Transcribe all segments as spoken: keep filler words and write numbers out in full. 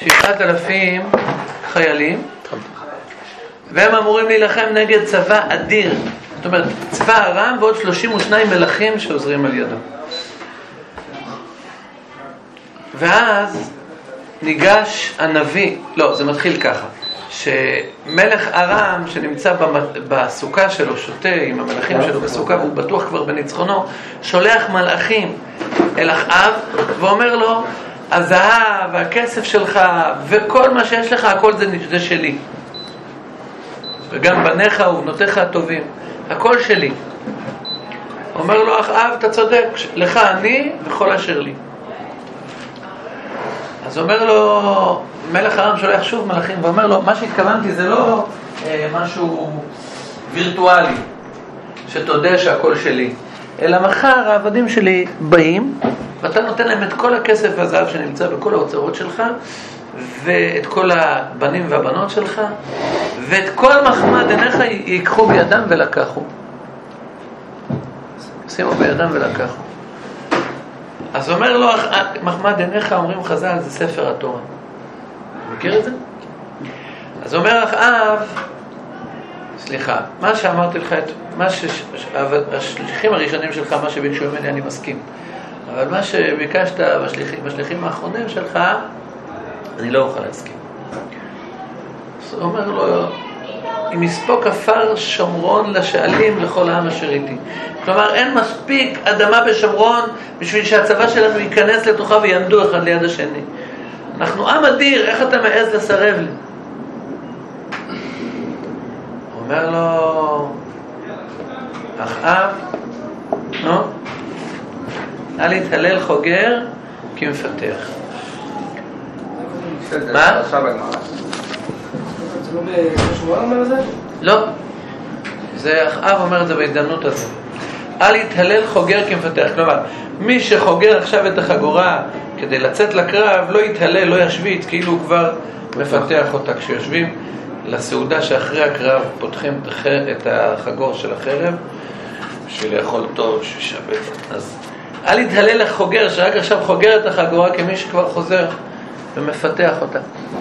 שבעת אלפים חיילים, והם אמורים להילחם נגד צבא אדיר, זאת אומרת צבא ארם ועוד שלושים ושניים מלכים שעוזרים על ידו. ואז ניגש הנביא, לא, זה מתחיל ככה, שמלך ארם שנמצא בסוכה שלו, שותה עם המלכים שלו בסוכה והוא בטוח כבר בניצחונו, שולח מלאכים אל אחאב ואומר לו, הזהב והכסף שלך וכל מה שיש לך, הכל זה, זה שלי, וגם בניך ובנותיך הטובים, הכל שלי. אומר לו אחאב, אתה צודק, לך אני וכל אשר לי. אז אומר לו, מלך ארם שולח שוב מלאכים ואומר לו, מה שהתכוונתי זה לא אה, משהו וירטואלי שתודה שהכל שלי, אלא מחר העבדים שלי באים ואתה נותן להם את כל הכסף והזהב שנמצא בכל האוצרות שלך, ואת כל הבנים והבנות שלך, ואת כל מחמד עיניך ייקחו בידם ולקחו. שימו בידם ולקחו. אז אומר לו, מחמד עיניך, אומרים חז"ל, זה ספר התורה. מכיר את זה? אז אומר אחאב, סליחה, מה שאמרתי לך, מה השליחים הראשונים שלך, מה שביקשו ממני, אני מסכים. אבל מה שביקשת בשליחים, בשליחים האחרונים שלך, אני לא אוכל להסכים. אז הוא אומר לו, אם יספוק עפר שומרון לשאלים לכל העם אשר איתי. כלומר, אין מספיק אדמה בשומרון בשביל שהצבא שלנו ייכנס לתוכה ויעמדו אחד ליד השני. אנחנו עם אדיר, איך אתה מעז לסרב לי? הוא אומר לו, אחאב, נו, אל יתהלל חוגר כי מפתח. מה? זה לא בשמואל אומר את זה? לא. זה אחאב אומר את זה בהזדמנות הזאת. אל יתהלל חוגר כי מפתח. כלומר, מי שחוגר עכשיו את החגורה כדי לצאת לקרב, לא יתהלל, לא ישוויץ, כאילו הוא כבר מפתח אותה. כשיושבים לסעודה שאחרי הקרב, פותחים את החגור של החרב, בשביל לאכול טוב, שישבץ. אז אל יתהלל החוגר, שרק עכשיו חוגר את החגורה כמי שכבר חוזר ומפתח אותה.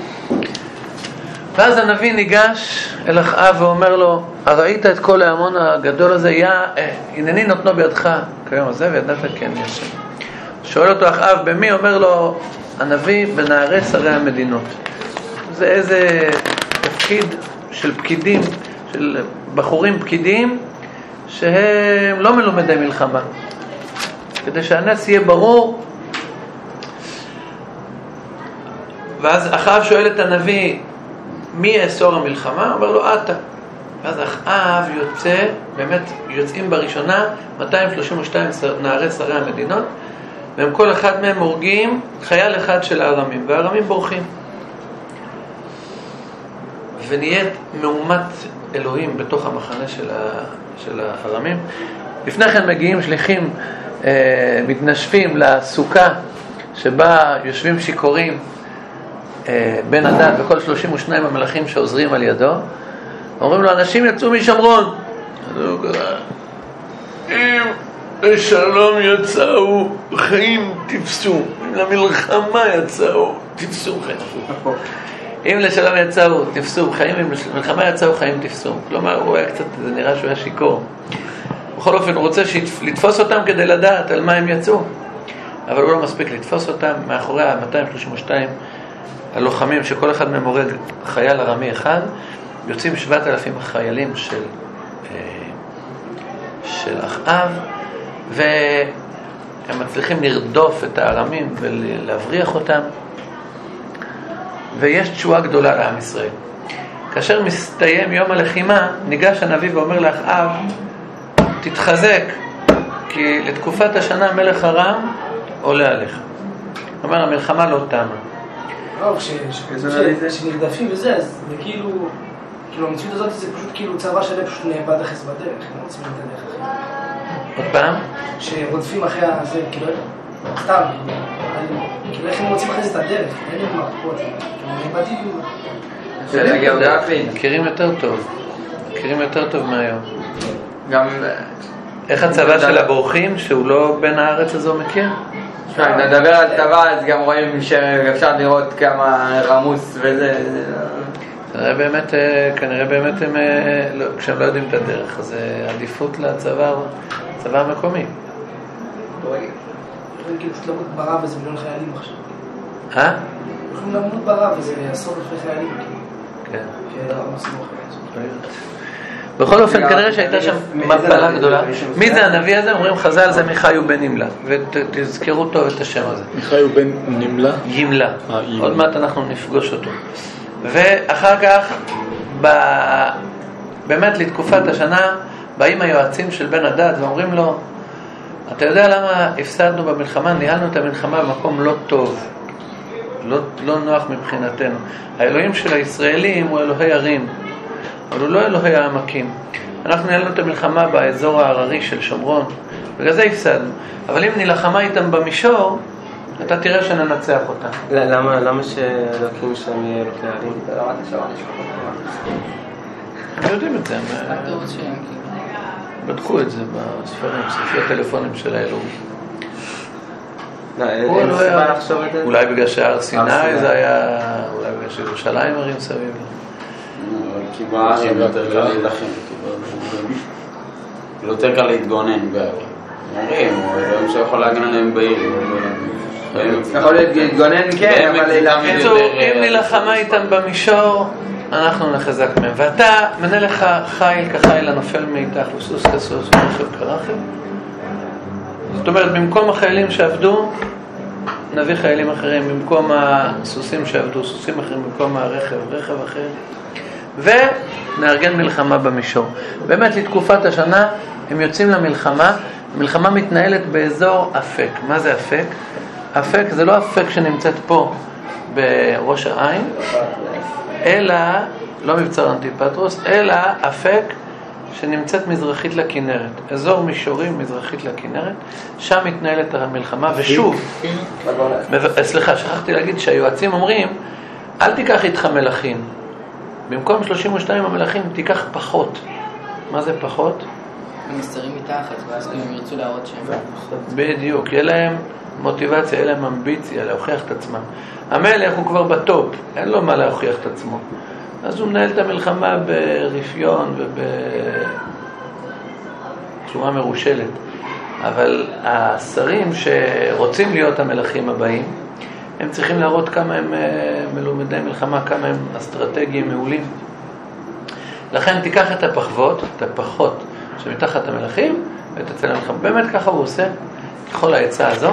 ואז הנביא ניגש אל אחאב ואומר לו, ראית את כל ההמון הגדול הזה, יא, הנני נותנו בידך כיום הזה וידעת כן ישם. שואל אותו אחאב במי? אומר לו הנביא, בנערי שרי המדינות. זה איזה תפקיד של פקידים, של בחורים פקידים שהם לא מלומדי מלחמה, כדי שהנס יהיה ברור. ואז אחאב שואל את הנביא, מי יאסור המלחמה? אומר לו, אתה. ואז אחאב יוצא, באמת יוצאים בראשונה מאתיים שלושים ושתיים נערי שרי המדינות, והם כל אחד מהם הורגים חייל אחד של הארמים, והארמים בורחים. ונהיית מהומת אלוהים בתוך המחנה של, ה, של הארמים. לפני כן מגיעים שליחים, אה, מתנשפים לסוכה שבה יושבים שיכורים, בן הדד וכל שלושים ושניים המלאכים שעוזרים על ידו, אומרים לו, אנשים יצאו משומרון. אם לשלום יצאו, חיים תפסו. אם למלחמה יצאו, תפסו חיים. אם לשלום יצאו, תפסו חיים. אם למלחמה יצאו, חיים תפסו. כלומר, הוא היה קצת, זה נראה שהוא היה שיקור. בכל אופן, הוא רוצה לתפוס אותם כדי לדעת על מה הם יצאו. אבל הוא לא מספיק לתפוס אותם. מאחורי ה-מאתיים שלושים ושתיים הלוחמים, שכל אחד מהם הורג חייל ארמי אחד, יוצאים שבעת אלפים חיילים של, של אחאב, והם מצליחים לרדוף את הארמים ולהבריח אותם, ויש תשועה גדולה לעם ישראל. כאשר מסתיים יום הלחימה, ניגש הנביא ואומר לאחאב, תתחזק, כי לתקופת השנה מלך ארם עולה עליך. אומר, המלחמה לא תמה. לא, כשנרדפים וזה, אז זה כאילו, כאילו המציאות הזאת זה פשוט כאילו צבא שלם פשוט נאבד אחס בדרך, לא רוצים את הדרך אחרת. עוד פעם? שרודפים אחרי הזה, כאילו, סתם, כאילו איך הם רוצים אחרי זה את הדרך, אין להם מרפות, כאילו נאבדים. מכירים יותר טוב, מכירים יותר טוב מהיום. גם איך הצבא של הבורחים, שהוא לא בין הארץ הזו מכיר? נדבר על צבא, אז גם רואים שאפשר לראות כמה רמוס וזה. כנראה באמת, כנראה באמת הם, כשהם לא יודעים את הדרך, אז עדיפות לצבא, צבא המקומי. יכולים כאילו פשוט למות ברב וזה מיליון חיילים עכשיו. אה? יכולים למות ברב וזה עשרות אלפי חיילים. כן. כן, לא מסמוך. בכל אופן, כנראה שהייתה שם מפלה גדולה. מי זה הנביא הזה? אומרים חז"ל, זה מיכאיו בן ימלה. ותזכרו טוב את השם הזה. מיכאיו בן נמלה? ימלה. עוד מעט אנחנו נפגוש אותו. ואחר כך, באמת לתקופת השנה, באים היועצים של בן הדד ואומרים לו, אתה יודע למה הפסדנו במלחמה? ניהלנו את המלחמה במקום לא טוב, לא, לא נוח מבחינתנו. האלוהים של הישראלים הוא אלוהי ערים, אבל הוא לא אלוהי העמקים. אנחנו ניהלנו את המלחמה באזור ההררי של שומרון, בגלל זה הפסדנו. אבל אם נלחמה איתם במישור, אתה תראה שננצח אותה. למה, למה שאלוקים שם יהיה אלוקי ערים? זה לא רק השעון, יש פחות דבר. הם יודעים את זה, הם בדקו את זה בספרים, ספרי הטלפונים של האלוהים. אין סיבה לחשוב את זה? אולי בגלל שהר סיני זה היה, אולי בגלל שירושלים הרים סביב. כי בערים יותר קל להילחם, יותר קל להתגונן בערים. אומרים, הוא אלוהים שיכול להגן עליהם בעיר. יכול להתגונן כן, אבל להילחם יותר... אם נלחמה איתם במישור, אנחנו נחזק מהם. ואתה מנה לך חיל כחיל הנופל מאיתך וסוס כסוס ורכב כרכב. זאת אומרת, במקום החיילים שעבדו, נביא חיילים אחרים, במקום הסוסים שעבדו, סוסים אחרים, במקום הרכב, רכב אחר. ונארגן מלחמה במישור. באמת, לתקופת השנה, הם יוצאים למלחמה. המלחמה מתנהלת באזור אפק. מה זה אפק? אפק זה לא אפק שנמצאת פה בראש העין, אלא, לא מבצר אנטיפטרוס, אלא אפק שנמצאת מזרחית לכנרת. אזור מישורים מזרחית לכנרת, שם מתנהלת המלחמה, ושוב, סליחה, שכחתי להגיד שהיועצים אומרים, אל תיקח איתך מלכים. במקום שלושים ושתיים המלכים, תיקח פחות. מה זה פחות? הם מסתרים מתחת, ואז הם ירצו להראות שהם. בדיוק, יהיה להם מוטיבציה, יהיה להם אמביציה להוכיח את עצמם. המלך הוא כבר בטופ, אין לו מה להוכיח את עצמו. אז הוא מנהל את המלחמה ברפיון ובצורה מרושלת. אבל השרים שרוצים להיות המלכים הבאים, הם צריכים להראות כמה הם מלומדי מלחמה, כמה הם אסטרטגיים מעולים. לכן תיקח את הפחוות, את הפחות שמתחת המלכים, ותצא למלחמה. באמת ככה הוא עושה, ככל העצה הזו.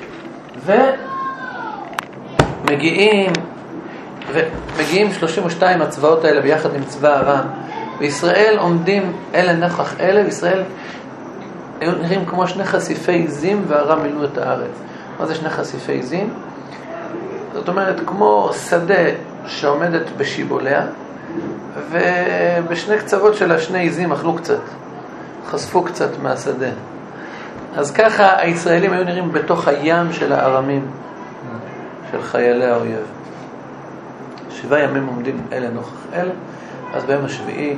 ומגיעים, ומגיעים שלושים ושתיים הצבאות האלה ביחד עם צבא ארם. וישראל עומדים אלה נוכח אלה, וישראל היו נראים כמו שני חשיפי זים, וארם מילאו את הארץ. מה זה שני חשיפי זים? זאת אומרת, כמו שדה שעומדת בשיבוליה, ובשני קצוות של השני עזים אכלו קצת, חשפו קצת מהשדה. אז ככה הישראלים היו נראים בתוך הים של הארמים, של חיילי האויב. שבעה ימים עומדים אלה נוכח אלה, אז ביום השביעי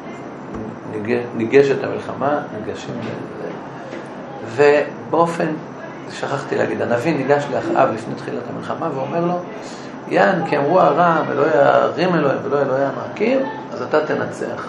ניגשת המלחמה, ניגשים לזה. ובאופן, שכחתי להגיד, הנביא ניגש לאחאב לפני תחילת המלחמה ואומר לו, יען, כי אמרו ארם, אלוהי הערים אלוהים ולא אלוהי המעקים, אז אתה תנצח.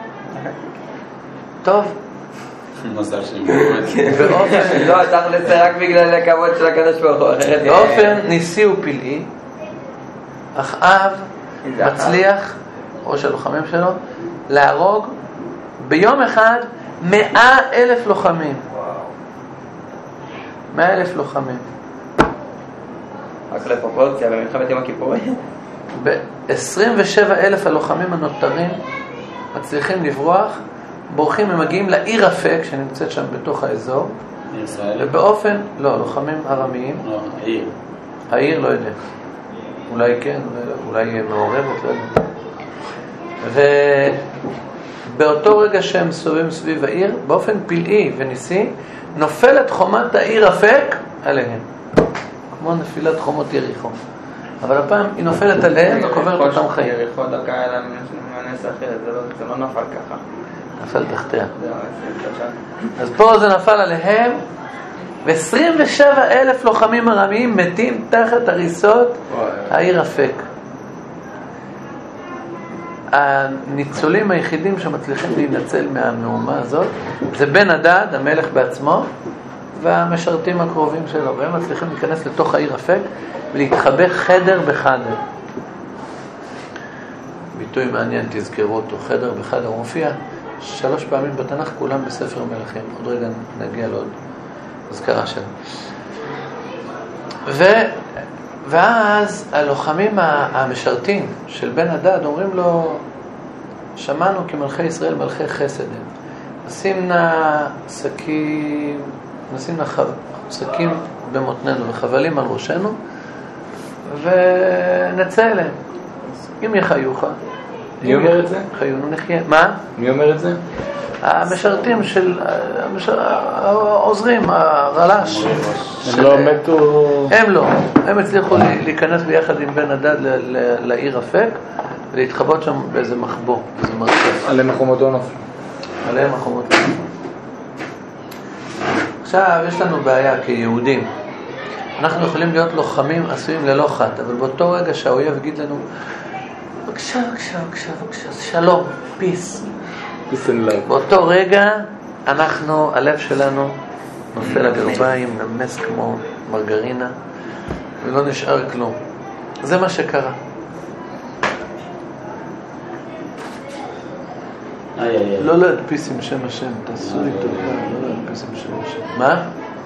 טוב. מזל שלי באמת. באופן... לא, צריך לצא רק בגלל הכבוד של הקדוש ברוך הוא. באופן ניסי ופלאי, אחאב מצליח, ראש הלוחמים שלו, להרוג ביום אחד מאה אלף לוחמים. מאה אלף לוחמים. רק לפרופורציה, במלחמת יום הכיפורים. ב-עשרים ושבעה אלף הלוחמים הנותרים מצליחים לברוח, בורחים, הם מגיעים לעיר אפק שנמצאת שם בתוך האזור. ישראל? ובאופן, לא, לוחמים ארמיים. לא, העיר. העיר לא יודע. אולי כן, אולי מעורבת, לא יודע. ובאותו רגע שהם סובבים סביב העיר, באופן פלאי וניסי, נופלת חומת העיר אפק עליהם. כמו נפילת חומות יריחו. אבל הפעם היא נופלת עליהם וקוברת אותם חיים. יריחו דקה אלה מהנס אחרת, זה לא נפל ככה. נפל תחתיה. אז פה זה נפל עליהם, ו-עשרים ושבעה אלף לוחמים ארמיים מתים תחת הריסות העיר אפק. הניצולים היחידים שמצליחים להינצל מהמהומה הזאת זה בן הדד, המלך בעצמו, והמשרתים הקרובים שלו, והם מצליחים להיכנס לתוך העיר אפק ולהתחבא חדר בחדר. ביטוי מעניין, תזכרו אותו, חדר בחדר, הוא מופיע שלוש פעמים בתנ"ך, כולם בספר מלכים. עוד רגע נגיע לעוד הזכרה שלו. ו... ואז הלוחמים המשרתים של בן הדד אומרים לו, שמענו כמלכי ישראל מלכי חסד הם. נשים נא שקים, נשים נא שקים במותננו וחבלים על ראשנו, ונצא אליהם. אם יחיוך. מי אומר את זה? חיינו נחיה. מה? מי אומר את זה? המשרתים של, העוזרים, הרל"ש. הם לא מתו... הם לא. הם הצליחו להיכנס ביחד עם בן הדד לעיר אפק, ולהתחבות שם באיזה מחבוא, באיזה מרצף. עליהם החומות לא נפלו. עליהם החומות לא נפלו. עכשיו, יש לנו בעיה כיהודים. אנחנו יכולים להיות לוחמים עשויים ללא חת, אבל באותו רגע שהאויב יגיד לנו, בבקשה, בבקשה, בבקשה, בבקשה, שלום, פיס. באותו רגע אנחנו, הלב שלנו נופל לגרביים, נמס כמו מרגרינה, ולא נשאר כלום. זה מה שקרה. לא להדפיס עם שם השם, תעשו לי טובה, לא להדפיס עם שם השם. מה?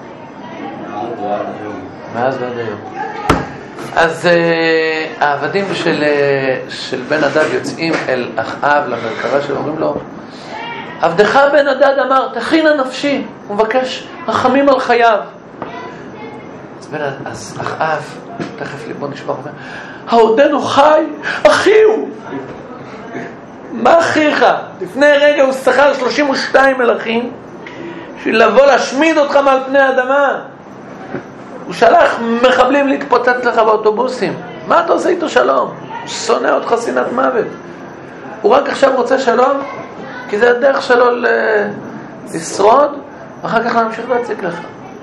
מאז ועד היום. אז uh, העבדים של, uh, של בן הדד יוצאים אל אחאב למרכבה שלו, אומרים לו, עבדך בן הדד אמר, תכין הנפשי, הוא מבקש רחמים על חייו. אז, בן, אז אחאב, תכף ליבו נשבר, אומר, העודנו חי, אחי הוא. מה אחיך? לפני רגע הוא שכר שלושים ושתיים מלכים, בשביל לבוא להשמיד אותך מעל פני האדמה. הוא שלח מחבלים להתפוצץ לך באוטובוסים. מה אתה עושה איתו שלום? הוא שונא אותך שנאת מוות. הוא רק עכשיו רוצה שלום, כי זה הדרך שלו ל... לשרוד, ואחר כך להמשיך להציג לך.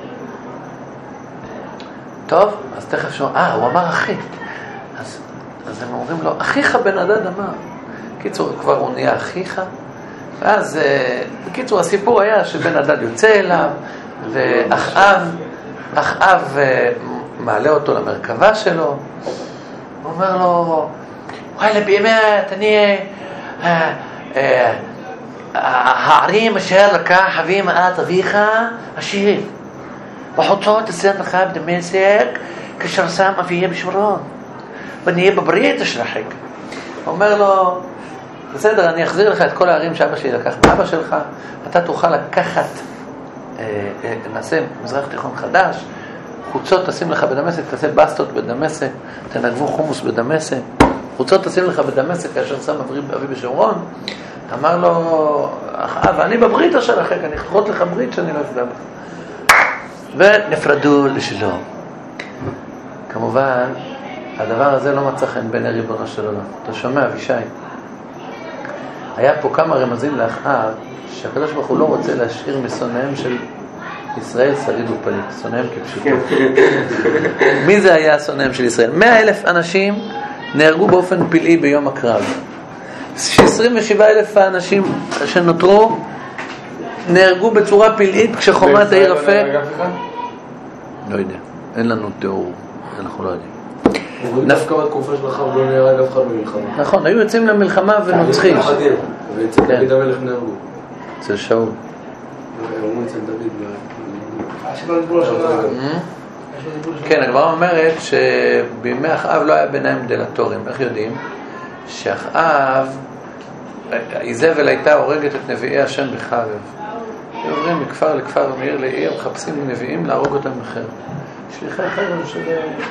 טוב, אז תכף שומע, אה, הוא אמר אחי. אז, אז הם אומרים לו, אחיך בן הדד אמר. בקיצור, כבר הוא נהיה אחיך. ואז, בקיצור, הסיפור היה שבן הדד יוצא אליו, ואחאב, אחאב מעלה אותו למרכבה שלו, הוא אומר לו, וואלה באמת, אני, הערים אשר לקח אבי מעט אביך השיב, וחוצות אשר לך בדמשק, כאשר שם אביה בשומרון, ונהיה בברית אשרחק. הוא אומר לו, בסדר, אני אחזיר לך את כל הערים שאבא שלי לקח מאבא שלך, אתה תוכל לקחת, נעשה מזרח תיכון חדש, חוצות תשים לך בדמשק, תעשה בסטות בדמשק, תנגבו חומוס בדמשק, חוצות תשים לך בדמשק כאשר שם אבי בשומרון. אמר לו, אחאב, אני בברית אשרחק, אני אכרות לך ברית שאני לא אפגע בך. ונפרדו לשלום. כמובן, הדבר הזה לא מצא חן בעיני ריבונו של עולם. אתה שומע, אבישי? היה פה כמה רמזים לאחאב, שהקדוש ברוך הוא לא רוצה להשאיר משונאיהם של ישראל שריד ופליט, שונאיהם כפשוטו. מי זה היה שונאיהם של ישראל? מאה אלף אנשים נהרגו באופן פלאי ביום הקרב. עשרים ושבעה אלף האנשים שנותרו נהרגו בצורה פלאית כשחומת העיר אפק. לא יודע, אין לנו תיאור, אנחנו לא יודעים. דווקא בתקופה של אחאב לא נהרג אף אחד במלחמה. נכון, היו יוצאים למלחמה ונוצחים. ואצל דוד המלך נהרגו. אצל שאול. אומרים אצל דוד. כן, הגמרא אומרת שבימי אחאב לא היה ביניהם דלתורים. איך יודעים? שאחאב, איזבל הייתה הורגת את נביאי השם בחרב. הם עוברים מכפר לכפר ומעיר לעיר, מחפשים נביאים להרוג אותם בחרב. שליחי חרב של...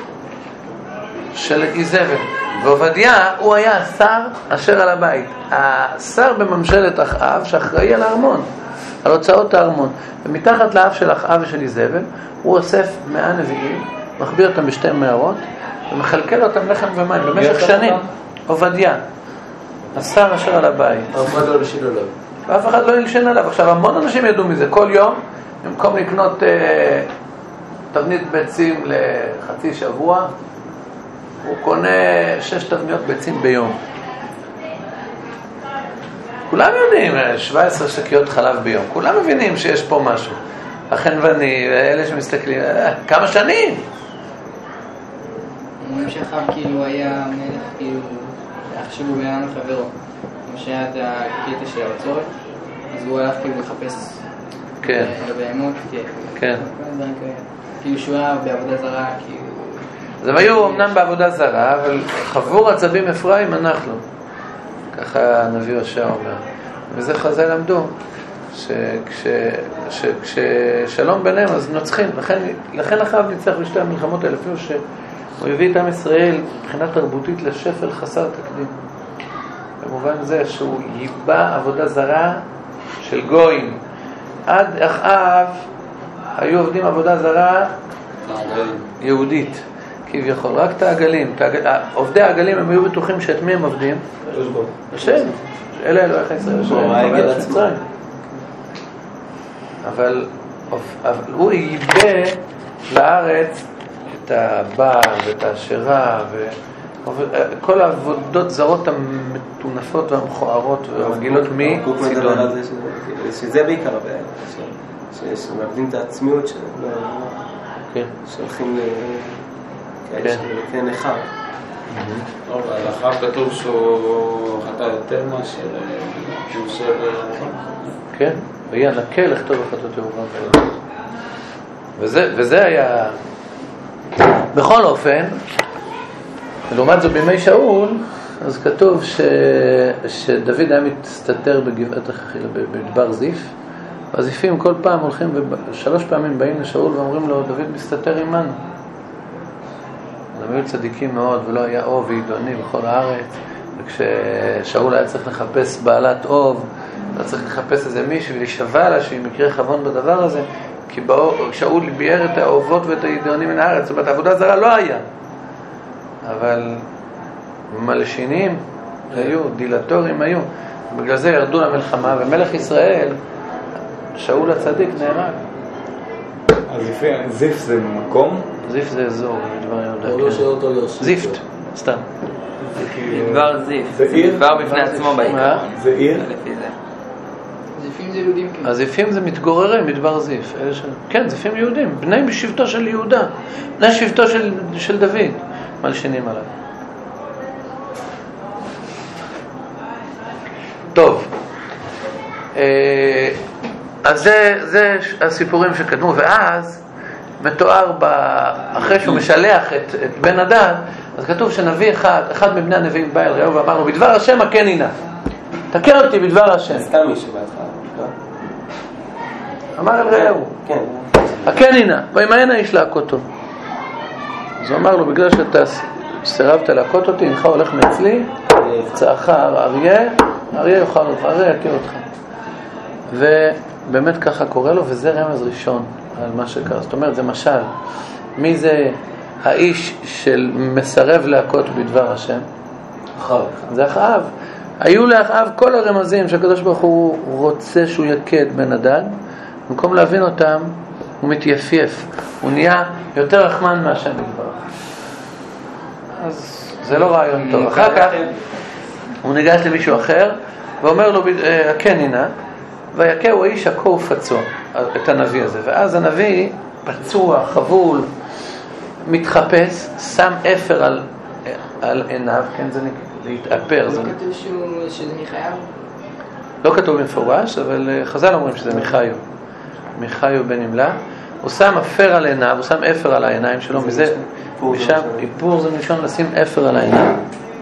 של איזבל. ועובדיה הוא היה השר אשר על הבית, השר בממשלת אחאב שאחראי על הארמון, על הוצאות הארמון. ומתחת לאף של אחאב ושל איזבל הוא אוסף מאה נביאים, מחביא אותם בשתי מערות ומחלקל אותם לחם ומים במשך שנים. עובדיה, השר אשר על הבית. אף אחד לא הלשין עליו. ואף אחד לא הלשין עליו. עכשיו המון אנשים ידעו מזה. כל יום במקום לקנות אה, תבנית ביצים לחצי שבוע, הוא קונה שש תבניות ביצים ביום. כולם יודעים, שבע עשרה שקיות חלב ביום, כולם מבינים שיש פה משהו. החנווני, אלה שמסתכלים, כמה שנים? אומרים שאחר כאילו היה מלך, כאילו, חשבו בינינו חברו. כמו שהיה את הקטע של הבצורת, אז הוא הלך כאילו לחפש כן. לבהמות, כן. כאילו שהוא היה בעבודה זרה, כאילו... אז הם היו אמנם בעבודה זרה, אבל חבור עצבים אפרים אנחנו. ככה הנביא הושע אומר. וזה חז"ל למדו, שכששלום ביניהם אז נוצחים. לכן, לכן אחאב ניצח בשתי המלחמות האלה, אפילו שהוא הביא את עם ישראל מבחינה תרבותית לשפל חסר תקדים. במובן זה שהוא ייבא עבודה זרה של גויים. עד אחאב היו עובדים עבודה זרה יהודית, כביכול, רק את העגלים. עובדי העגלים הם היו בטוחים שאת מי הם עובדים? השם. אלה אלוהיך ישראל, השם. אבל הוא ייבא לארץ את הבעל ואת האשרה וכל העבודות זרות המטונפות והמכוערות והמגילות מצידון. שזה בעיקר הבעיה, שמאבדים את העצמיות שלהם, שהולכים לכן אחד. טוב, על אחאב כתוב שהוא חטא יותר מאשר שהוא עושה כן, ויהיה נקה לכתוב החטאות ירובעם. וזה, וזה היה... בכל אופן, לעומת זאת בימי שאול, אז כתוב ש... שדוד היה מסתתר בגבעת החכילה, במדבר זיף, והזיפים כל פעם הולכים, ושלוש פעמים באים לשאול ואומרים לו, דוד מסתתר עמנו. הם היו צדיקים מאוד, ולא היה אוב ועידוני בכל הארץ, וכששאול היה צריך לחפש בעלת אוב, היה צריך לחפש איזה מישהו ולשווה לה שהיא מקרה חבון בדבר הזה, כי שאול ביאר את האובות ואת העידונים מן הארץ, זאת אומרת, העבודה זרה לא היה. אבל מלשינים היו, דילטורים היו, בגלל זה ירדו למלחמה, ומלך ישראל, שאול הצדיק, נהרג. אז זיף זה מקום? זיף זה אזור, מדבר יהודה. לא שאל אותו להוסיף. זיפט, סתם. מדבר זיף, זה עיר? מדבר בפני עצמו בעיקר. זה עיר? לפי זה. זיפים זה יהודים כאילו. הזיפים זה מתגוררים, מדבר זיף. כן, זיפים יהודים, בני בשבטו של יהודה, בני שבטו של, של דוד, מלשינים עליו. טוב, אז זה, זה הסיפורים שקדמו, ואז מתואר ב... אחרי שהוא משלח את, את בן הדד, אז כתוב שנביא אחד, אחד מבני הנביאים בא אל רעהו ואמר לו, בדבר השם הכני נא, תקן אותי בדבר השם. סתם מישהו בהתחלה, לא? אמר אל רעהו, כן. הכני נא, וימיין האיש להכותו. אז הוא אמר לו, בגלל שאתה סירבת להכות אותי, אינך הולך מאצלי, צאך אריה, אריה יאכל אותך, אריה יכיר אותך. ובאמת ככה קורא לו, וזה רמז ראשון על מה שקרה. זאת אומרת, זה משל. מי זה האיש של מסרב להכות בדבר השם? אחאב. זה אחאב. היו לאחאב כל הרמזים שהקדוש ברוך הוא רוצה שהוא יכה את בן הדד, במקום להבין אותם, הוא מתייפייף. הוא נהיה יותר רחמן מהשם יתברך. אז זה לא רעיון טוב. אחר כך הוא ניגש למישהו אחר ואומר לו, הכני נא, ויקהו האיש הכה ופצוע, את הנביא הזה. ואז הנביא פצוע, חבול, מתחפש, שם אפר על, על עיניו, כן, זה להתאפר. לא זה... כתוב שהוא, שזה מחייו? לא כתוב במפורש, אבל חז"ל אומרים שזה מיכאיו. מיכאיו בן נמלה. הוא שם אפר על עיניו, הוא שם אפר על העיניים שלו, וזה, משם, איפור זה מלשון לשים אפר על העיניים.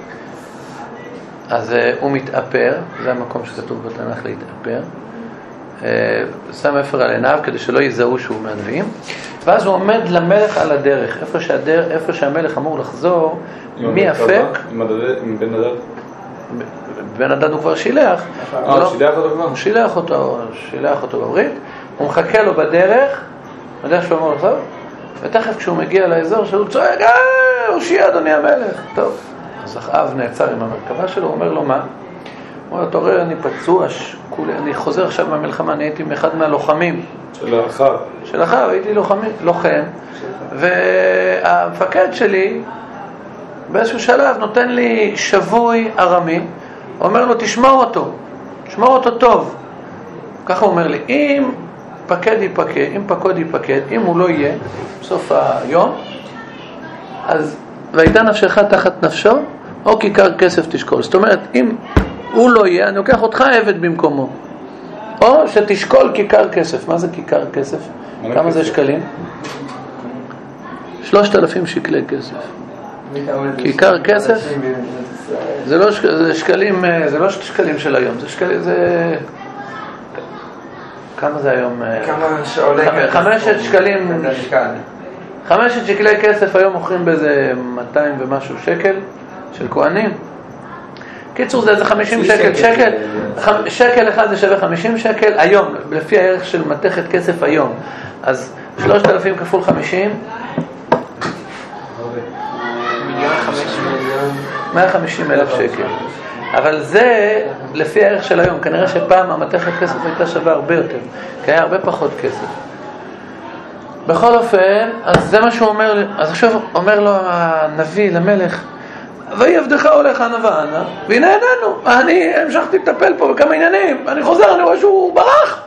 אז uh, הוא מתאפר, זה המקום שכתוב בתנ"ך להתאפר, uh, שם אפר על עיניו כדי שלא יזהו שהוא מהנביאים, ואז הוא עומד למלך על הדרך, איפה, שהדר, איפה שהמלך אמור לחזור, מי אפק? עם בן הדד? בן הדד הוא כבר שילח. אה, הוא שילח אותו כבר? הוא שילח אותו, שילח אותו בברית, הוא מחכה לו בדרך, בדרך שהוא אמור לחזור, ותכף כשהוא מגיע לאזור שהוא צועק, אה, הושיע אדוני המלך, טוב. אז אחאב נעצר עם המרכבה שלו, הוא אומר לו מה? הוא אומר, אתה רואה, אני פצוע, אני חוזר עכשיו מהמלחמה, אני הייתי מאחד מהלוחמים. של אחר. של אחר, הייתי לוחם, לוחם, והמפקד שלי באיזשהו שלב נותן לי שבוי ארמי, אומר לו תשמור אותו, תשמור אותו טוב. ככה הוא אומר לי, אם פקד ייפקד, אם פקוד ייפקד, אם הוא לא יהיה בסוף היום, אז והייתה נפשך תחת נפשו, או כיכר כסף תשקול. זאת אומרת, אם הוא לא יהיה, אני לוקח אותך עבד במקומו. או שתשקול כיכר כסף. מה זה כיכר כסף? כמה זה שקלים? שלושת אלפים שקלי כסף. כיכר כסף? זה לא זה שקלים, זה לא שקלים של היום, זה שקלים, זה... כמה זה היום? כמה שעולה? חמשת שקלים, חמשת שקלי כסף היום מוכרים באיזה מאתיים ומשהו שקל של כהנים. קיצור זה איזה חמישים שקל, שקל, שקל אחד זה שווה חמישים שקל היום, לפי הערך של מתכת כסף היום. אז שלושת אלפים כפול חמישים, מאה וחמישים אלף שקל. אבל זה לפי הערך של היום, כנראה שפעם המתכת כסף הייתה שווה הרבה יותר, כי היה הרבה פחות כסף. בכל אופן, אז זה מה שהוא אומר, אז עכשיו אומר לו הנביא למלך, ויהי עבדך הולך ענווה אנה, והנה איננו, אני המשכתי לטפל פה בכמה עניינים, אני חוזר, אני רואה שהוא ברח.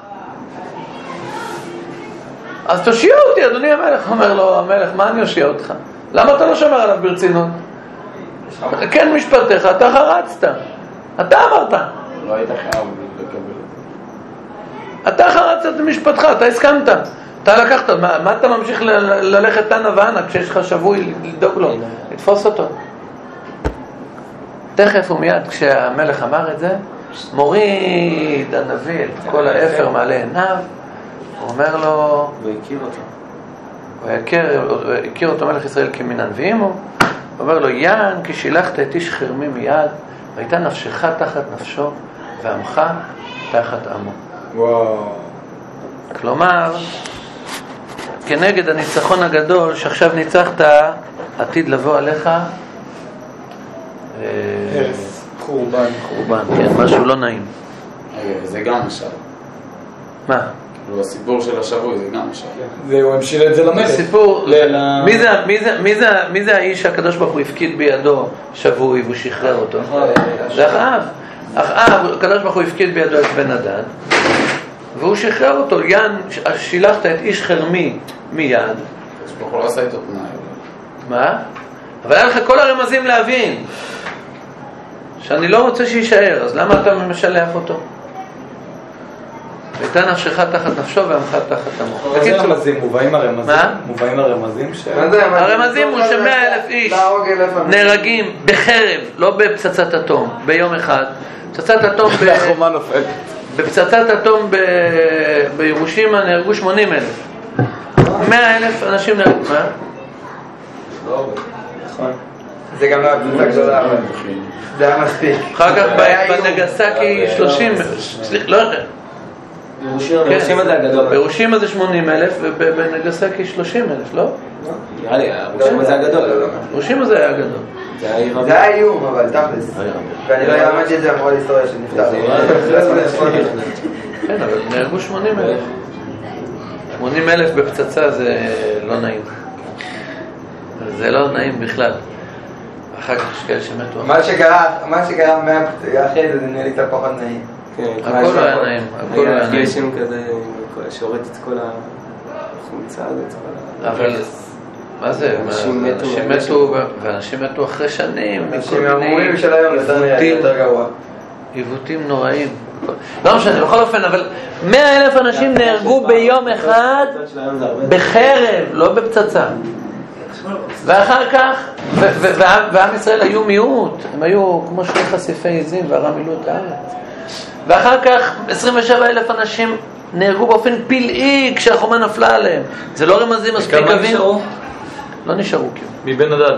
אז תושיע אותי, אדוני המלך. אומר לו המלך, מה אני אושיע אותך? למה אתה לא שומר עליו ברצינות? כן משפטך, אתה חרצת, אתה אמרת. לא היית חייב לקבל. אתה חרצת את משפטך, אתה הסכמת. אתה לקחת, מה, מה אתה ממשיך ל- ל- ללכת תנה וענה כשיש לך שבוי לדאוג לו, לתפוס אותו? תכף ומיד כשהמלך אמר את זה, מוריד הנביא את כל האפר מעלה עיניו, הוא אומר לו, והכיר אותו. הוא הכיר, הכיר אותו מלך ישראל כמן הנביאים, הוא אומר לו, יען כי שילחת את איש חרמי מיד, והייתה נפשך תחת נפשו, ועמך תחת עמו. וואו. כלומר, כנגד הניצחון הגדול שעכשיו ניצחת, עתיד לבוא עליך הרס, חורבן. חורבן, כן, משהו לא נעים. זה גם משל. מה? כאילו הסיפור של השבוי זה גם משל. והוא המשיל את זה למלך. סיפור, ל- מי זה, מי זה, מי זה, מי זה האיש שהקדוש ברוך הוא הפקיד בידו שבוי והוא שחרר אותו? זה אחאב. אחאב, הקדוש ברוך הוא הפקיד בידו את בן הדד והוא שחרר אותו. יען שילחת את איש חרמי מיד. יש פה לא עשה איתו תנאי. מה? אבל היה לך כל הרמזים להבין שאני לא רוצה שישאר, אז למה אתה משלח אותו? הייתה נפשך תחת נפשו ועמך תחת עמו. מה זה הרמזים? מובאים הרמזים? מה? מובאים הרמזים ש... הרמזים הוא שמאה אלף איש נהרגים בחרב, לא בפצצת אטום, ביום אחד. פצצת אטום ב... החומה נופלת. בפצצת אטום ב... בירושימה נהרגו שמונים אלף. מאה אלף אנשים נהרגו. מה? נכון. זה גם לא הפצצה גדולה, אבל זה היה מספיק. אחר כך בנגסקי שלושים, סליחה, לא יודע. הירושימה זה הגדול. בירושימה זה שמונים אלף ובנגסקי שלושים אלף, לא? נראה לי, הירושימה זה הגדול. בירושימה זה היה הגדול. זה היה זה היה איום, אבל תכלס. ואני לא יאמן שזה אמרו על היסטוריה שנפתח. כן, אבל נהרגו שמונים אלף. שמונים אלף בפצצה זה לא נעים. זה לא נעים בכלל. אחר כך יש כאלה שמתו. מה שקרה, מה שקרה אחרי זה, זה נראה לי קצת פחות נעים. הכל היה נעים, הכל היה נעים. גשם כזה שורט את כל החומצה הזאת. אבל מה זה? אנשים מתו, ואנשים מתו אחרי שנים. אנשים המורים של היום יותר גרוע. עיוותים נוראים. לא משנה, בכל אופן, אבל מאה אלף אנשים נהרגו ביום אחד בחרב, לא בפצצה. ואחר כך, ועם ישראל היו מיעוט, הם היו כמו שני חשיפי עזים והרע מילאו את הארץ. ואחר כך עשרים ושבעה אלף אנשים נהרגו באופן פלאי כשהחומה נפלה עליהם. זה לא רמזים מספיק כמה נשארו? לא נשארו כאילו. מבן הדד.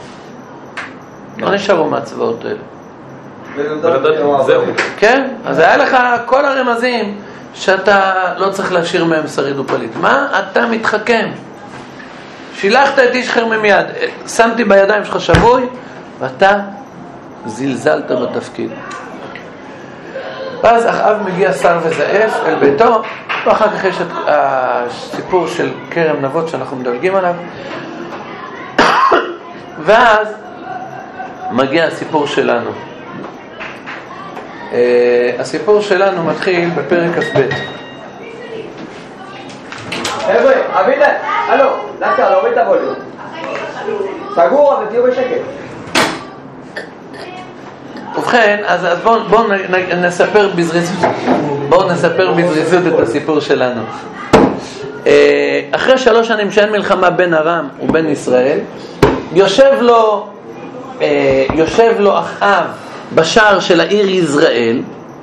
לא נשארו מהצבאות האלה. בן הדד, זהו. כן, אז היה לך כל הרמזים שאתה לא צריך להשאיר מהם שריד ופליט. מה אתה מתחכם? שילחת את איש חרמי מיד, שמתי בידיים שלך שבוי ואתה זלזלת בתפקיד. אז אחאב מגיע שר וזעף אל ביתו ואחר כך יש את הסיפור של כרם נבות שאנחנו מדלגים עליו. ואז מגיע הסיפור שלנו. הסיפור שלנו מתחיל בפרק כ"ב. חבר'ה, אבינה, הלו, דקה, להוריד את הווליום. סגור, אבל תהיו בשקט. ובכן, אז, אז בואו בוא נספר בזריזות, בואו נספר בזריזות את הסיפור שלנו. אחרי שלוש שנים שאין מלחמה בין ארם ובין ישראל, יושב לו, יושב לו אחאב בשער של העיר יזרעאל.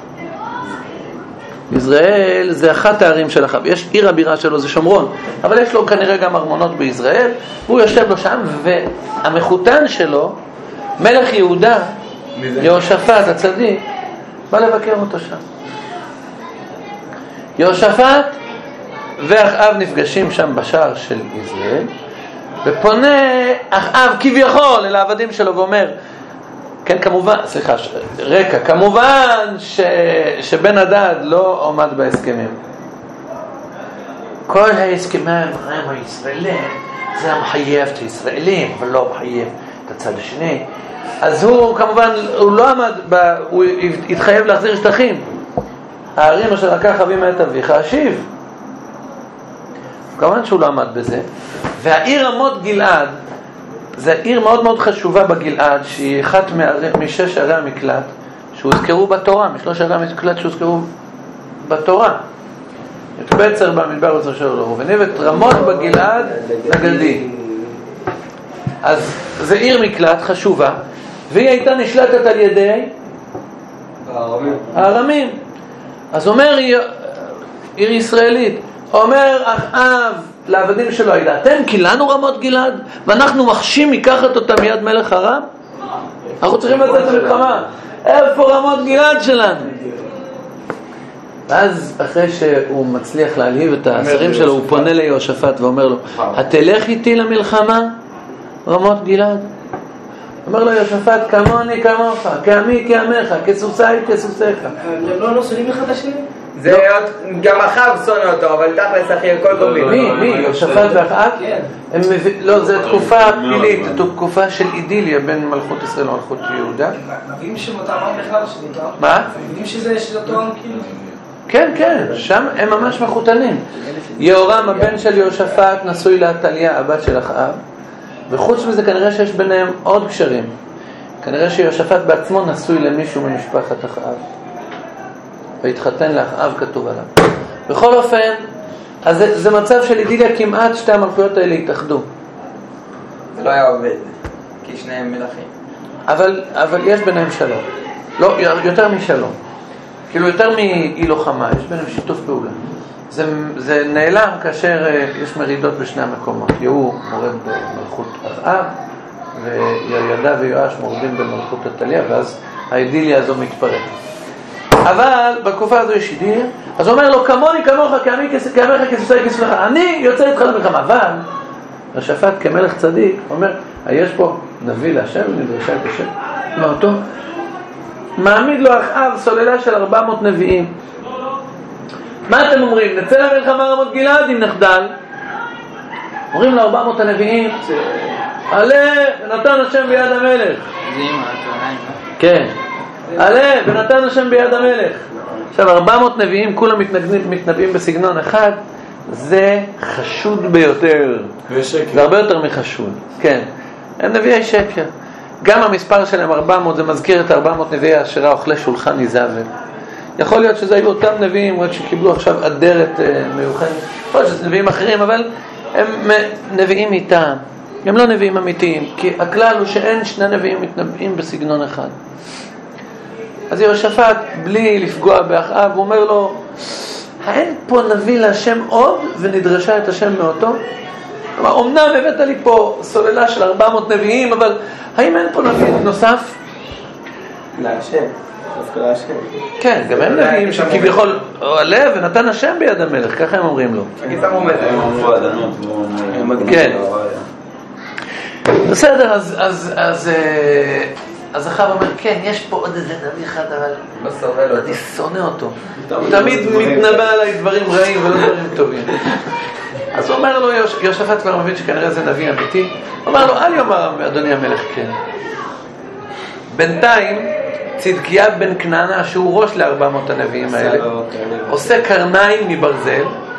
יזרעאל זה אחת הערים של אחאב, יש עיר הבירה שלו זה שומרון, אבל יש לו כנראה גם ארמונות ביזרעאל, והוא יושב לו שם, והמחותן שלו, מלך יהודה, יהושפט הצדיק, בא לבקר אותו שם. יהושפט ואחאב נפגשים שם בשער של יזרעאל, ופונה אחאב כביכול אל העבדים שלו ואומר, כן, כמובן, סליחה, רקע, כמובן ש, שבן הדד לא עומד בהסכמים. כל ההסכמים עם הישראלים זה המחייב את הישראלים, אבל לא מחייב את הצד השני. אז הוא כמובן, הוא לא עמד, ב, הוא התחייב להחזיר שטחים. הערים אשר לקח אבי מאת אביך אשיב. כמובן שהוא לא עמד בזה. והעיר רמות גלעד, זו עיר מאוד מאוד חשובה בגלעד, שהיא אחת משש ערי המקלט שהוזכרו בתורה, משלוש ערי המקלט שהוזכרו בתורה. את בצר במדבר וצר של ראובן, ואת רמות בגלעד נגדי. אז זו עיר מקלט חשובה, והיא הייתה נשלטת על ידי הארמים. הארמים. אז אומר עיר ישראלית, אומר אחאב לעבדים שלו, הידעתם כי לנו רמות גלעד ואנחנו מחשים מקחת אותה מיד מלך ארם? אנחנו צריכים לצאת למלחמה. איפה רמות גלעד שלנו? ואז אחרי שהוא מצליח להלהיב את השרים שלו, הוא פונה ליהושפט ואומר לו, התלך איתי למלחמה רמות גלעד? אומר לו יהושפט, כמוני כמוך, כעמי כעמך, כסוסי כסוסיך. הם לא נוסעים אחד לשני? זה גם אחאב שונא אותו, אבל תכלס אחי הכל טובים. מי? מי? יהושפט ואחאב? כן. לא, זו תקופה פלילית, זו תקופה של אידיליה בין מלכות ישראל ומלכות יהודה. מבינים שמותם עם בכלל שנקרא? מה? מבינים שזה אותו עם כאילו? כן, כן, שם הם ממש מחותנים. יהורם הבן של יהושפט נשוי לעתליה, הבת של אחאב, וחוץ מזה כנראה שיש ביניהם עוד קשרים. כנראה שיהושפט בעצמו נשוי למישהו ממשפחת אחאב. והתחתן לאחאב כתוב עליו. בכל אופן, אז זה, זה מצב של אידיליה, כמעט שתי המלכויות האלה התאחדו. זה לא היה עובד, כי שניהם מלכים. אבל, אבל יש ביניהם שלום. לא, יותר משלום. כאילו יותר מאי לוחמה, יש ביניהם שיתוף פעולה. זה, זה נעלם כאשר יש מרידות בשני המקומות. יהוא מורד במלכות אחאב, ויהוידע ויואש מורדים במלכות עתליה, ואז האידיליה הזו מתפרקת. אבל בתקופה הזו יש אידיליה, אז הוא אומר לו, כמוני כמוך, כעמי כעמך כסוסי כסוסך, אני יוצא איתך למלחמה. אבל יהושפט כמלך צדיק אומר, יש פה נביא להשם ונדרשה את השם. מה אותו? מעמיד לו אחאב סוללה של ארבע מאות נביאים. מה אתם אומרים? נצא למלחמה רמות גלעד אם נחדל? אומרים לו ארבע מאות הנביאים, עלה ונתן השם ביד המלך. זה עם התרניים. כן. עלה ונתן השם ביד המלך. עכשיו ארבע מאות נביאים כולם מתנגנים, מתנבאים בסגנון אחד, זה חשוד ביותר. זה הרבה יותר מחשוד. כן. הם נביאי שקר. גם המספר שלהם ארבע מאות זה מזכיר את ארבע מאות נביאי האשרה אוכלי שולחן איזבל. יכול להיות שזה היו אותם נביאים רק שקיבלו עכשיו אדרת מיוחדת. יכול להיות שזה נביאים אחרים, אבל הם נביאים איתם. הם לא נביאים אמיתיים, כי הכלל הוא שאין שני נביאים מתנבאים בסגנון אחד. אז יהושפט, בלי לפגוע באחאב, הוא אומר לו, האין פה נביא להשם עוד ונדרשה את השם מאותו? כלומר, אמנם הבאת לי פה סוללה של ארבע מאות נביאים, אבל האם אין פה נביא נוסף? להשם, דווקא להשם. כן, גם הם נביאים שכביכול עלה ונתן השם ביד המלך, ככה הם אומרים לו. כי שמו את זה. הם אמרו עדנות, כן. בסדר, אז, אז, אז, אז אחאב אומר, כן, יש פה עוד איזה נביא אחד, אבל לא סובל אותו. אני שונא אותו. הוא תמיד מתנבא עליי דברים רעים ולא דברים טובים. אז הוא אומר לו, יהושפט כבר מבין שכנראה זה נביא אמיתי, הוא אומר לו, אל יאמר אדוני המלך כן. בינתיים, צדקיה בן כנענה, שהוא ראש לארבע מאות הנביאים האלה, עושה קרניים מברזל,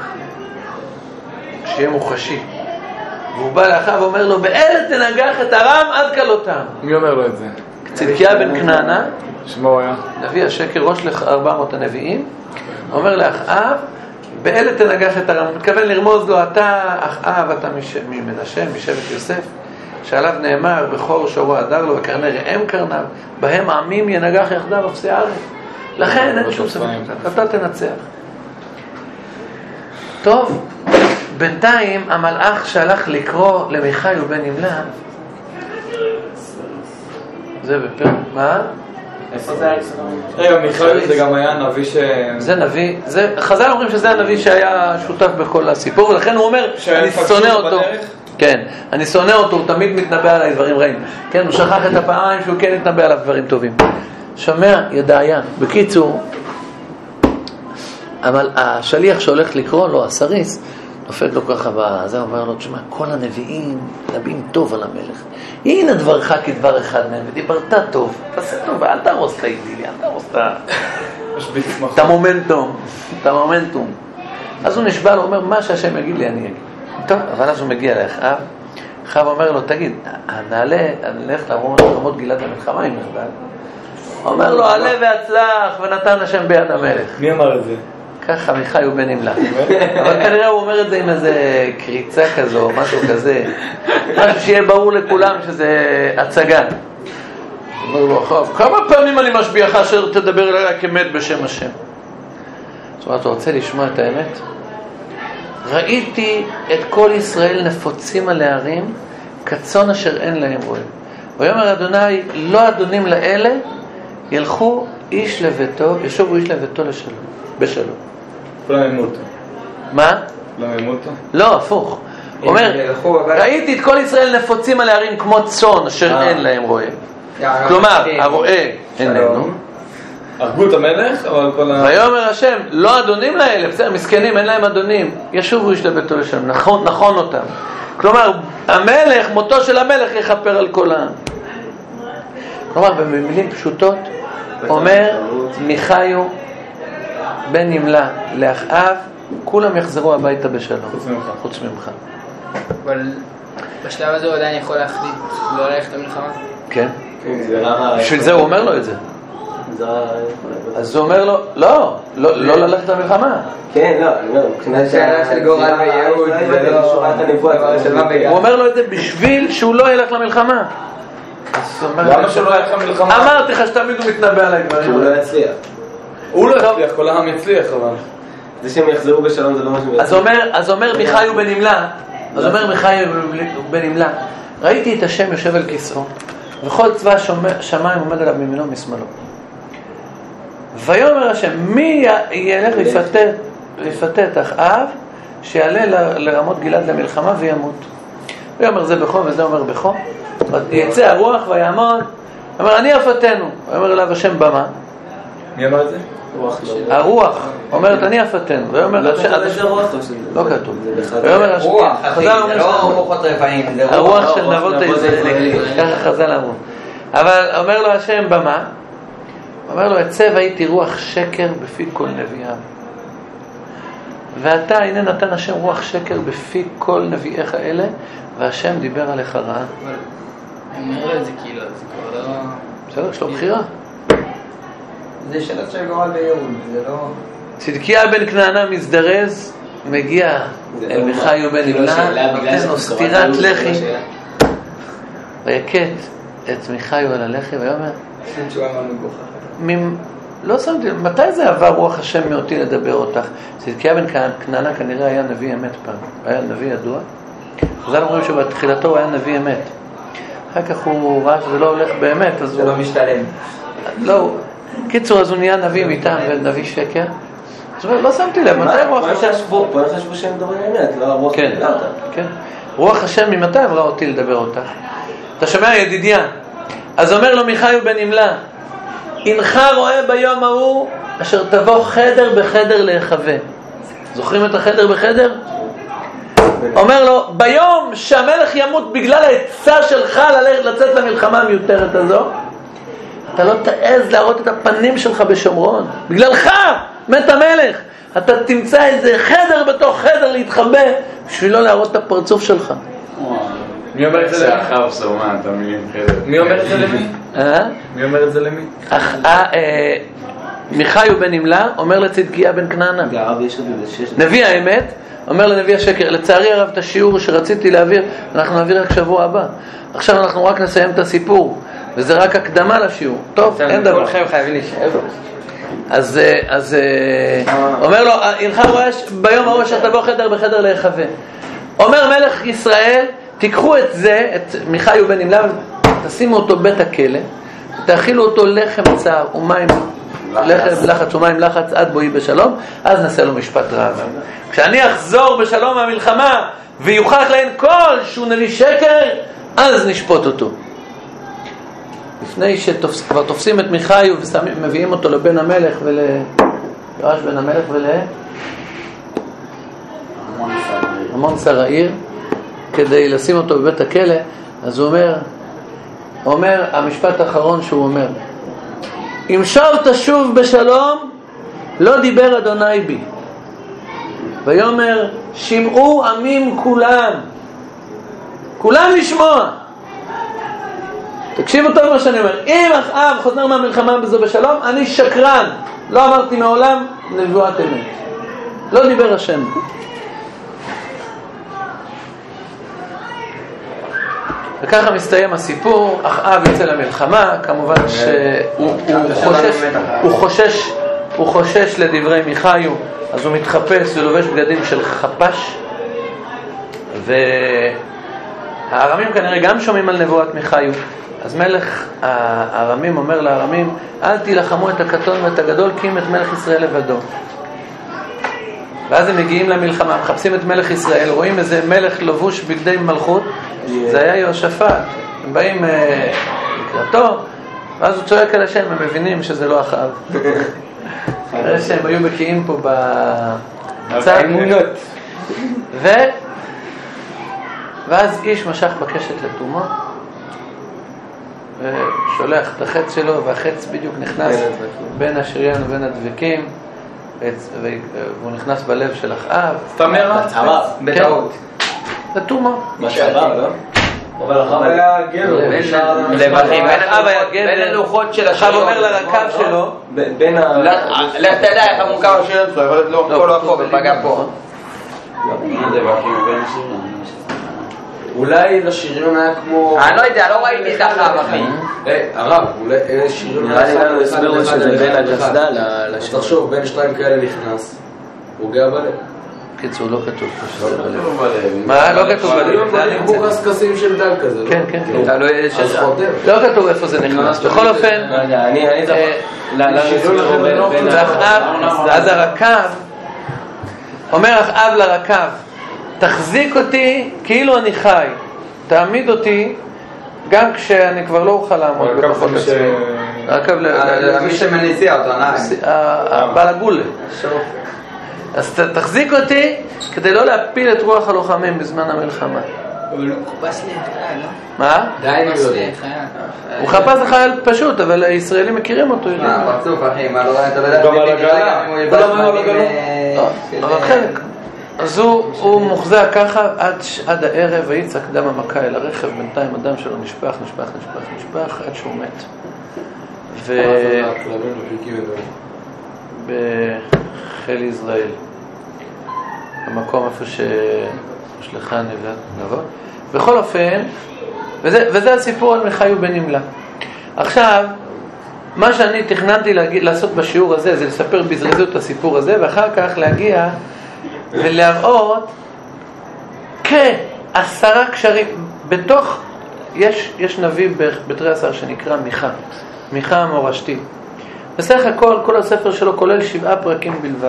שיהיה מוחשי. והוא בא לאחיו ואומר לו, באלה תנגח את ארם עד כלותם. מי אומר לו את זה? צדקיה בן כנענה, שמו הוא היה? נביא השקר, ראש לארבע מאות הנביאים, אומר לאחיו, באלה תנגח את ארם. הוא מתכוון לרמוז לו, אתה אחיו, אתה ממנשה, משבט יוסף, שעליו נאמר, בכור שורו הדר לו וקרני ראם קרניו, בהם עמים ינגח יחדיו אפסי הארץ. לכן אין שום ספק, אתה תנצח. טוב, בינתיים המלאך שהלך לקרוא למיכאי ובן נמלה, זה בפרק, מה? רגע, מיכאי זה גם היה נביא ש... זה נביא, זה, חז"ל אומרים שזה הנביא שהיה שותף בכל הסיפור, ולכן הוא אומר, אני שונא אותו. כן, אני שונא אותו, הוא תמיד מתנבא עליי דברים רעים. כן, הוא שכח את הפעמיים שהוא כן מתנבא עליו דברים טובים. שומע, ידעיה. בקיצור, אבל השליח שהולך לקרוא לו, הסריס, נופת לו ככה בזה, אומר לו, תשמע, כל הנביאים נביאים טוב על המלך. הנה דברך כדבר אחד מהם, ודיברת טוב. תעשה טוב, אל תרוס את האידיליה, אל תרוס את המומנטום. את המומנטום. אז הוא נשבע לו, אומר, מה שהשם יגיד לי, אני אגיד. טוב, אבל אז הוא מגיע לאחיו. אחיו אומר לו, תגיד, נעלה, נלך לרמות גלעד המלחמה עם נחדל. אומר לו, עלה והצלח, ונתן השם ביד המלך. מי אמר את זה? ככה מיכאי ובן נמלה. אבל כנראה הוא אומר את זה עם איזה קריצה כזו, משהו כזה. משהו שיהיה ברור לכולם שזה הצגה. אומר לו, אחיו, כמה פעמים אני משביעך אשר תדבר אליי כמת בשם השם? זאת אומרת, אתה רוצה לשמוע את האמת? ראיתי את כל ישראל נפוצים על הערים, כצאן אשר אין להם רועה. ויאמר אדוני, לא אדונים לאלה, ילכו איש לביתו, ישובו איש לביתו לשלום, בשלום. כולם ימותו. מה? כולם ימותו? לא, הפוך. הוא אומר, ראיתי את כל ישראל נפוצים על הערים כמו צאן אשר אין להם רועה. כלומר, הרועה איננו. הרגו את המלך, אבל כל ה... ויאמר השם, לא אדונים לאלה, בסדר, מסכנים, אין להם אדונים, ישובו איש לביתו לשלום, נכון, נכון אותם. כלומר, המלך, מותו של המלך יכפר על כל העם. כלומר, במילים פשוטות, אומר מיכאי בן נמלה לאחיו, כולם יחזרו הביתה בשלום, חוץ ממך. אבל בשלב הזה הוא עדיין יכול להחליט לא ללכת למלחמה? כן. בשביל זה הוא אומר לו את זה. אז הוא אומר לו, לא, לא ללכת למלחמה. כן, לא, אני אומר, מבחינת שאלה של גורל וייעוד, זה לא שורת הנבואה, של מה בגלל. הוא אומר לו את זה בשביל שהוא לא ילך למלחמה. למה שלא ילך למלחמה? אמרתי לך שתמיד הוא מתנבא עליי דברים. הוא לא יצליח. הוא לא יצליח, כל העם יצליח, אבל... זה שהם יחזרו בשלום זה לא משהו יצליח. אז אומר מיכאי בן נמלה, אז אומר מיכאי בן נמלה, ראיתי את השם יושב על כיסאו, וכל צבא שמיים עומד עליו מימינו ומשמאלו. ויאמר השם, מי ילך לפתה את אחאב שיעלה לרמות גלעד למלחמה וימות? ויאמר זה בכו וזה אומר בכו, יצא הרוח ויעמוד, אומר אני אפתנו, ויאמר אליו השם במה. מי אמר את זה? הרוח אומרת אני אפתנו, ויאמר השם, לא כתוב, ויאמר השם, הרוח של נבות הישראלי, ככה חז"ל אמרו, אבל אומר לו השם במה, אומר לו, הצב הייתי רוח שקר בפי כל נביאיו. ואתה, הנה נתן השם רוח שקר בפי כל נביאיך אלה, והשם דיבר עליך רעה. אבל אני אומר את זה כאילו, זה כבר לא... בסדר, יש לו בחירה. זה שאלה של גורל וייעוד, זה לא... צדקיה בן כנענה מזדרז, מגיע אל מיכאי בן נמלה, נותן לו סטירת לחי, ויקט את מיכאי על הלחי, ויאמר, לא שמתי, מתי זה עבר רוח השם מאותי לדבר אותך? צדקיה בן כנענה כנראה היה נביא אמת פעם, היה נביא ידוע. חז"ל אומרים שבתחילתו הוא היה נביא אמת. אחר כך הוא ראה שזה לא הולך באמת, אז זה לא משתלם. לא, קיצור, אז הוא נהיה נביא מטעם ונביא שקר. זאת אומרת, לא שמתי לב, מתי רוח השם... פה אין חשבו שהם מדברים אמת, לא הרוח כן, כן. רוח השם ממתי עברה אותי לדבר אותך? אתה שומע ידידיה, אז אומר לו מיכאי בן נמלה, אינך רואה ביום ההוא אשר תבוא חדר בחדר להיחווה. זוכרים את החדר בחדר? אומר לו, ביום שהמלך ימות בגלל העצה שלך לצאת למלחמה המיותרת הזו, אתה לא תעז להראות את הפנים שלך בשומרון. בגללך מת המלך. אתה תמצא איזה חדר בתוך חדר להתחבא בשביל לא להראות את הפרצוף שלך. מי אומר את זה למי? אחר סומה, אתה מילים חדר. מי אומר את זה למי? אה? מי אומר את זה למי? מיכאי בן נמלה אומר לצדקיה בן כנענה, נביא האמת, אומר לנביא השקר. לצערי הרב את השיעור שרציתי להעביר אנחנו נעביר רק שבוע הבא. עכשיו אנחנו רק נסיים את הסיפור וזה רק הקדמה לשיעור. טוב, אין דבר. כולכם חייבים להישאר. אז אז אומר לו, אינך רואה ביום ההוא אשר תבוא חדר בחדר להיחווה. אומר מלך ישראל, תיקחו את זה, את מיכאי בן נמלה, תשימו אותו בית הכלא, תאכילו אותו לחם צער ומים לחם לחץ ומים לחץ עד בואי בשלום, אז נעשה לו משפט רעב. כשאני אחזור בשלום מהמלחמה ויוכח להן כל שהוא נביא שקר, אז נשפוט אותו. לפני שכבר תופסים את מיכאי ומביאים אותו לבן המלך ול... יואש בן המלך ול... המון שר העיר, כדי לשים אותו בבית הכלא, אז הוא אומר, אומר המשפט האחרון שהוא אומר, אם שוב תשוב בשלום, לא דיבר אדוני בי. ויאמר, שמעו עמים כולם, כולם לשמוע. תקשיבו טוב מה שאני אומר, אם אחאב חוזר מהמלחמה בזו בשלום, אני שקרן, לא אמרתי מעולם נבואת אמת, לא דיבר השם. וככה מסתיים הסיפור. אחאב יוצא למלחמה, כמובן שהוא חושש, הוא חושש, הוא חושש לדברי מיכאי, אז הוא מתחפש ולובש בגדים של חפש, והארמים כנראה גם שומעים על נבואת מיכאי. אז מלך הארמים אומר לארמים, אל תילחמו את הקטון ואת הגדול, כי אם את מלך ישראל לבדו. ואז הם מגיעים למלחמה, מחפשים את מלך ישראל, רואים איזה מלך לבוש בגדי מלכות, זה היה יהושפט. הם באים לקראתו, ואז הוא צועק על השם, הם מבינים שזה לא אחאב. אחרי שהם היו בקיאים פה במצב. ו... ואז איש משך בקשת לתומו, ושולח את החץ שלו, והחץ בדיוק נכנס בין השריין ובין הדבקים, והוא נכנס בלב של אחאב. זאת אומרת, בטעות. לתומו. מה שעבר, לא? אבל אחאב היה גבר. בין הלוחות של אחאב אומר לרכב שלו, בין ה... לך תדע איך המוכר השיר שלו, אבל לא כל הכל ופגע פה. אולי לשיריון היה כמו... אני לא יודע, לא ראיתי את אחאב, אחי. הרב, אולי שיריון נראה לי לנו הסבירו שזה בין הקסדה לשיר. תחשוב, בין שתיים כאלה נכנס, פוגע בלב. קיצור, לא כתוב פה שזה בלב. מה? לא כתוב בלב. זה היה כמו קסקסים של דל כזה. כן, כן. אז חותם. לא כתוב איפה זה נכנס. בכל אופן, אני זוכר. אז הרכב, אומר אחאב לרכב, תחזיק אותי כאילו אני חי, תעמיד אותי גם כשאני כבר לא אוכל לעמוד בכוחות עצמי. הרכב מי שמניע אותו, בעל הגולה. אז תחזיק אותי כדי לא להפיל את רוח הלוחמים בזמן המלחמה. הוא חפש לי את חייל, לא? מה? חפש לי את חייל. הוא חפש לחייל פשוט, אבל הישראלים מכירים אותו. מה, פרצוף אחי, מה לא רואה, אתה לא יודע... גם על הגלה. כולם היו על הגלה. אבל חלק. אז הוא מוחזק ככה עד הערב, ויצעק דם המכה אל הרכב, בינתיים הדם שלו נשפך, נשפך, נשפך, נשפך, עד שהוא מת. ו... בחיל ישראל, המקום איפה שהושלכה נבואה. בכל אופן, וזה, וזה הסיפור על מיכאי בן נמלה. עכשיו, מה שאני תכננתי להגיד, לעשות בשיעור הזה, זה לספר בזריזות את הסיפור הזה, ואחר כך להגיע ולהראות כעשרה קשרים. בתוך, יש, יש נביא בתרי עשר שנקרא מיכה, מיכה המורשתי. בסך הכל, כל הספר שלו כולל שבעה פרקים בלבד.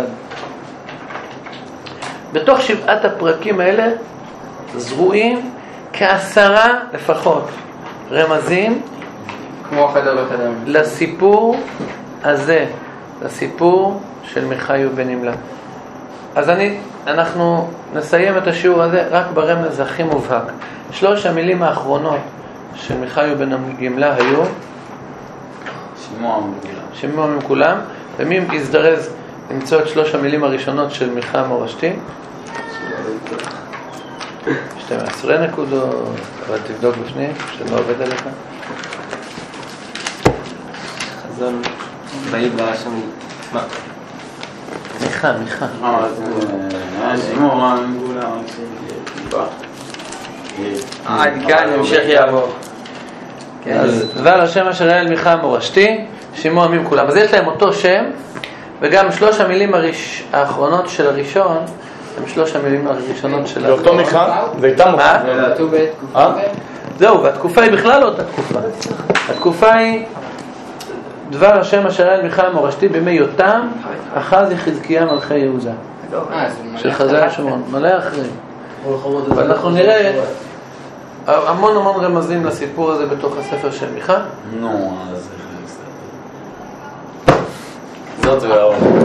בתוך שבעת הפרקים האלה זרועים כעשרה לפחות רמזים כמו חדר בחדר. לסיפור הזה, לסיפור של מיכאי ובן ימלה. אז אני, אנחנו נסיים את השיעור הזה רק ברמז הכי מובהק. שלוש המילים האחרונות של מיכאי ובן ימלה היו שימוע מכולם. שימוע מכולם, ומי יזדרז למצוא את שלוש המילים הראשונות של מיכה המורשתי? שתים עשרה נקודות, אבל תבדוק לפני, שלא עובד עליך. חזון, ויברא שם, מה? מיכה, מיכה. אה, זה שימוע מכולם. עד כאן המשך יעבור. אז דבר השם אשר היה אל מיכה המורשתי, שימוע מכולם. אז יש להם אותו שם, וגם שלוש המילים הראש... האחרונות של הראשון, הם שלוש המילים הראשונות של ואותו מיכה, והייתה מוכה. כתוב בתקופה ב'? זהו, והתקופה היא בכלל לא אותה תקופה. התקופה היא דבר השם אשר היה אל מיכה המורשתי בימי יותם, אחז יחזקיה מלכי יהודה. של חזאי שומרון, מלא אחרים. ואנחנו נראה המון המון רמזים לסיפור הזה בתוך הספר של מיכה. נו, אז... זאת זה